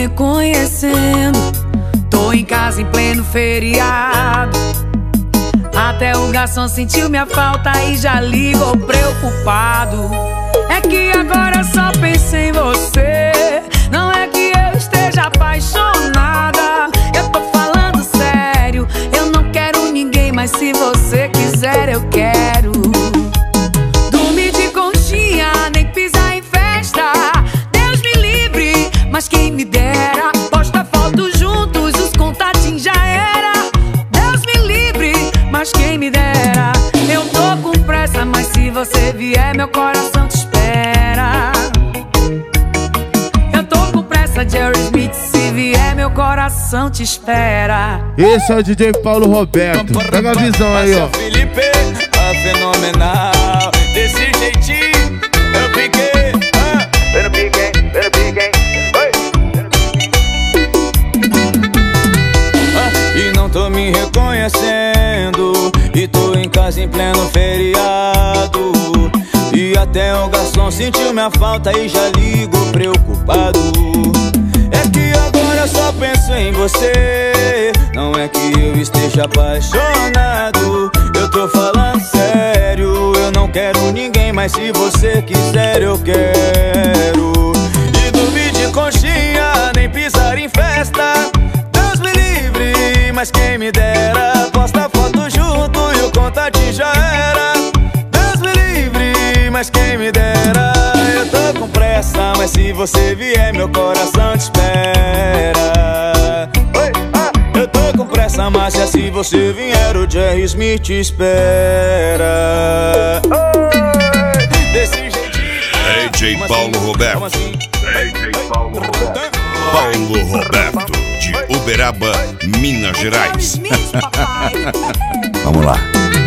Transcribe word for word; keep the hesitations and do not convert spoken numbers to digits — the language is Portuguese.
reconhecendo. Tô em casa em pleno feriado. Até o garçom sentiu minha falta e já ligou preocupado. É que agora só penso em você. Não é que eu esteja apaixonada, eu tô falando sério. Eu não quero ninguém, mas se você quiser eu quero. Dormir de conchinha, nem pisar em festa. Deus me livre, mas quem me dera. Posta foto juntos, os contatinhos já era. Deus me livre, mas quem me dera. Eu tô com pressa, mas se você vier meu coração te espera. Eu tô com pressa, Jerry Smith, se vier meu coração te espera. Esse é o D J Paulo Roberto, pega a visão aí, ó. Felipe, a fenomenal. Desse jeitinho, eu piquei, ah, eu piquei, eu piquei, oi. Ah, e não tô me reconhecendo, e tô em casa em pleno feriado. E até o garçom sentiu minha falta e já ligou preocupado. É que agora eu só penso em você. Não é que eu esteja apaixonado, eu tô falando sério. Eu não quero ninguém, mas se você quiser eu quero. E dormir de conchinha, nem pisar em festa. Deus me livre, mas quem me dera. Posta foto junto e o contatinho já era. Deus me livre, mas quem me dera. Eu tô com pressa, mas se você vier meu coração te espera. Oi, ah, eu tô com pressa, mas se você vier o Jerry Smith te espera. Oi, desse jeitinho. D J Paulo Roberto. Assim? D J Paulo Roberto. Paulo Roberto, de Uberaba, Minas Gerais. Jerry Smith, papai. Vamos lá.